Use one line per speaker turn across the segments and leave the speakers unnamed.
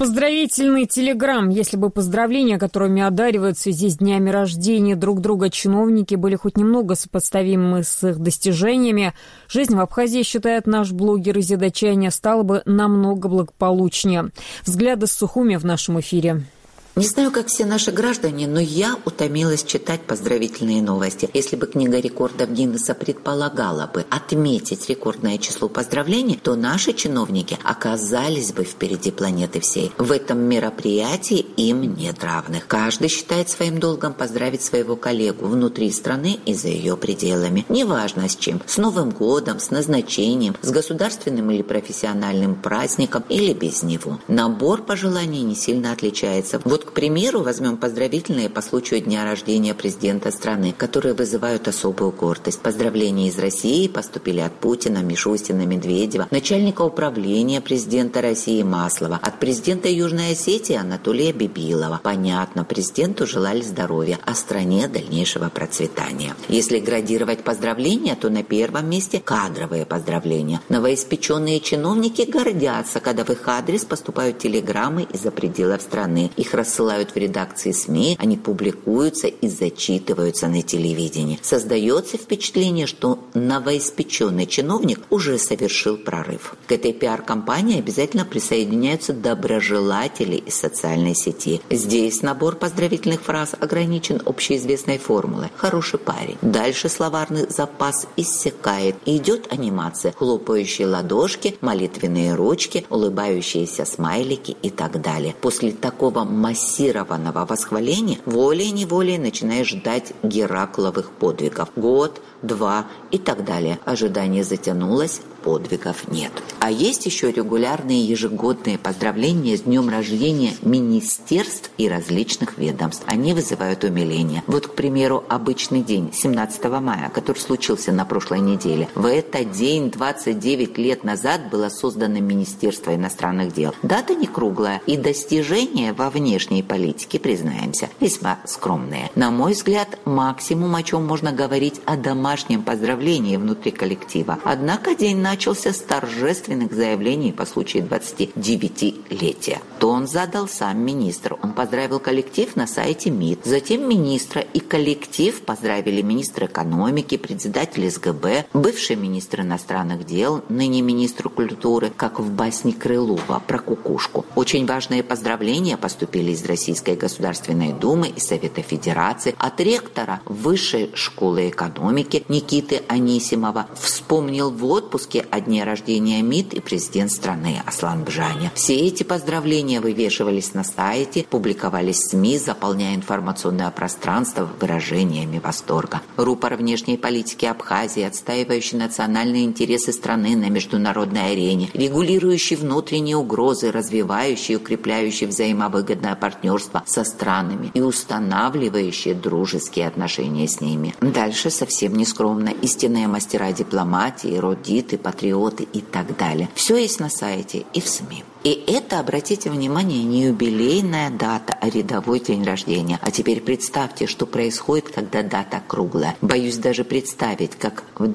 Поздравительный телеграм. Если бы поздравления, которыми одаривают в связи с днями рождения друг друга чиновники, были хоть немного сопоставимы с их достижениями, жизнь в Абхазии, считает наш блогер из Дачания, стала бы намного благополучнее. Взгляды с Сухуми в нашем эфире.
Не знаю, как все наши граждане, но я утомилась читать поздравительные новости. Если бы книга рекордов Гиннесса предполагала бы отметить рекордное число поздравлений, то наши чиновники оказались бы впереди планеты всей. В этом мероприятии им нет равных. Каждый считает своим долгом поздравить своего коллегу внутри страны и за ее пределами. Неважно с чем. С Новым годом, с назначением, с государственным или профессиональным праздником или без него. Набор пожеланий не сильно отличается. Вот, к примеру, возьмем поздравительные по случаю дня рождения президента страны, которые вызывают особую гордость. Поздравления из России поступили от Путина, Мишустина, Медведева, начальника управления президента России Маслова, от президента Южной Осетии Анатолия Бибилова. Понятно, президенту желали здоровья, а стране дальнейшего процветания. Если градировать поздравления, то на первом месте кадровые поздравления. Новоиспеченные чиновники гордятся, когда в их адрес поступают телеграммы из-за пределов страны. Их рассылают в редакции СМИ, они публикуются и зачитываются на телевидении. Создается впечатление, что новоиспеченный чиновник уже совершил прорыв. К этой пиар-компании обязательно присоединяются доброжелатели из социальной сети. Здесь набор поздравительных фраз ограничен общеизвестной формулой «хороший парень». Дальше словарный запас иссякает, и идет анимация: хлопающие ладошки, молитвенные ручки, улыбающиеся смайлики и так далее. После такого массированного восхваления волей-неволей начинаешь ждать Геракловых подвигов. Год, два и так далее. Ожидание затянулось, подвигов нет. А есть еще регулярные ежегодные поздравления с днем рождения министерств и различных ведомств. Они вызывают умиление. Вот, к примеру, обычный день 17 мая, который случился на прошлой неделе. В этот день 29 лет назад было создано Министерство иностранных дел. Дата не круглая, и достижения во внешней политике, признаемся, весьма скромные. На мой взгляд, максимум, о чем можно говорить, о домашнем поздравлении внутри коллектива. Однако день начался с торжественных заявлений по случаю 29-летия. Тон задал сам министр. Он поздравил коллектив на сайте МИД. Затем министра и коллектив поздравили министр экономики, председатель СГБ, бывший министр иностранных дел, ныне министр культуры, как в басне Крылова про кукушку. Очень важные поздравления поступили из Российской Государственной Думы и Совета Федерации, от ректора Высшей школы экономики Никиты Анисимова. Вспомнил в отпуске о дне рождения МИД и президент страны Аслан Бжаня. Все эти поздравления вывешивались на сайте, публиковались в СМИ, заполняя информационное пространство выражениями восторга. Рупор внешней политики Абхазии, отстаивающий национальные интересы страны на международной арене, регулирующий внутренние угрозы, развивающий и укрепляющий взаимовыгодное партнерство со странами и устанавливающий дружеские отношения с ними. Дальше совсем не скромно. Истинные мастера дипломатии, эрудиты, патриоты и так далее. Все есть на сайте и в СМИ. И это, обратите внимание, не юбилейная дата, а рядовой день рождения. А теперь представьте, что происходит, когда дата круглая. Боюсь даже представить, как в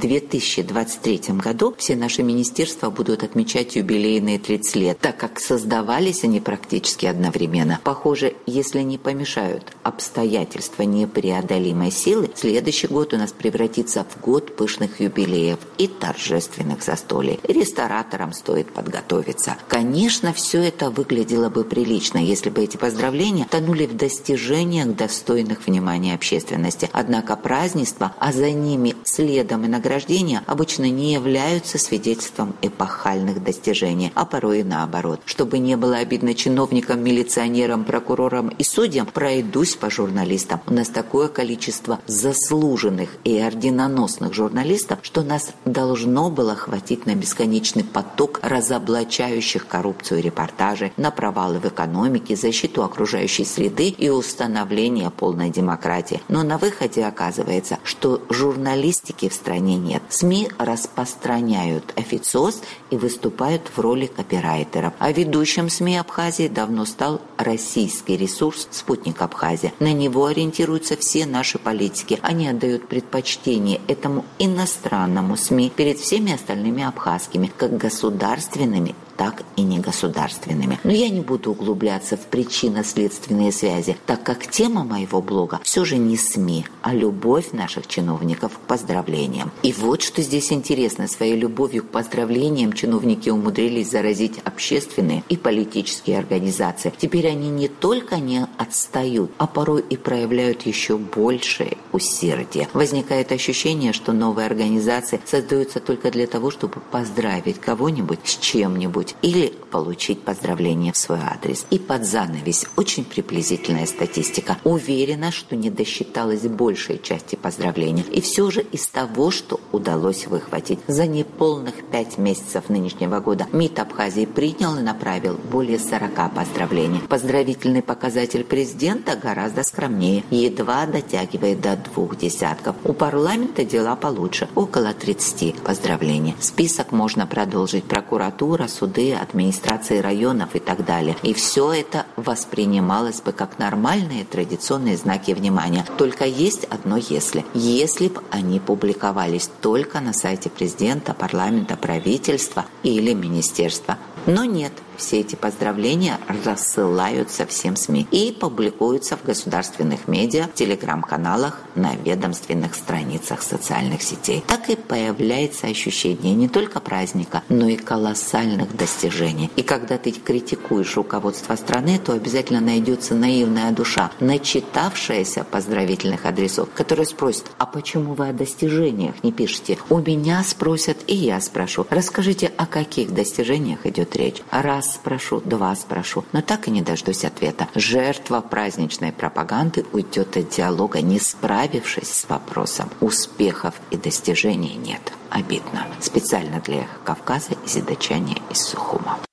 2023 году все наши министерства будут отмечать юбилейные 30 лет, так как создавались они практически одновременно. Похоже, если не помешают обстоятельства непреодолимой силы, следующий год у нас превратится в год пышных юбилеев и торжественных застолий. Рестораторам стоит подготовиться. Конечно, все это выглядело бы прилично, если бы эти поздравления тонули в достижениях, достойных внимания общественности. Однако празднества, а за ними следом и награждения, обычно не являются свидетельством эпохальных достижений, а порой и наоборот. Чтобы не было обидно чиновникам, милиционерам, прокурорам и судьям, пройдусь по журналистам. У нас такое количество заслуженных и орденоносных журналистов, что нас должно было хватить на бесконечный поток разоблачающих коррупцию репортажей, на провалы в экономике, защиту окружающей среды и установление полной демократии. Но на выходе оказывается, что журналистики в стране нет. СМИ распространяют официоз и выступают в роли копирайтеров. А ведущим СМИ Абхазии давно стал российский ресурс «Спутник Абхазия». На него ориентируются все наши политики. Они отдают предпочтение этому иностранному СМИ перед всеми остальными абхазскими, как государственными, так и негосударственными. Но я не буду углубляться в причинно-следственные связи, так как тема моего блога все же не СМИ, а любовь наших чиновников к поздравлениям. И вот что здесь интересно. Своей любовью к поздравлениям чиновники умудрились заразить общественные и политические организации. Теперь они не только не отстают, а порой и проявляют еще большее усердие. Возникает ощущение, что новые организации создаются только для того, чтобы поздравить кого-нибудь с чем-нибудь или получить поздравление в свой адрес. И под занавес очень приблизительная статистика. Уверена, что не досчиталась большей части поздравлений. И все же из того, что удалось выхватить за неполных 5 месяцев нынешнего года, МИД Абхазии принял и направил более 40 поздравлений. Поздравительный показатель президента гораздо скромнее, едва дотягивает до 2 десятков. У парламента дела получше, около 30 поздравлений. Список можно продолжить: прокуратура, суды, администрации районов и так далее. И все это воспринималось бы как нормальные традиционные знаки внимания. Только есть одно «если». Если бы они публиковались только на сайте президента, парламента, правительства или министерства. Но нет. Все эти поздравления рассылаются всем СМИ и публикуются в государственных медиа, в телеграм-каналах, на ведомственных страницах социальных сетей. Так и появляется ощущение не только праздника, но и колоссальных достижений. И когда ты критикуешь руководство страны, то обязательно найдется наивная душа, начитавшаяся поздравительных адресов, которая спросит: а почему вы о достижениях не пишете? У меня спросят, и я спрошу. Расскажите, о каких достижениях идет речь? Раз спрошу, 2 спрошу, но так и не дождусь ответа. Жертва праздничной пропаганды уйдет от диалога, не справившись с вопросом. Успехов и достижений нет. Обидно. Специально для «Эхо Кавказа» Зидачане из Сухума.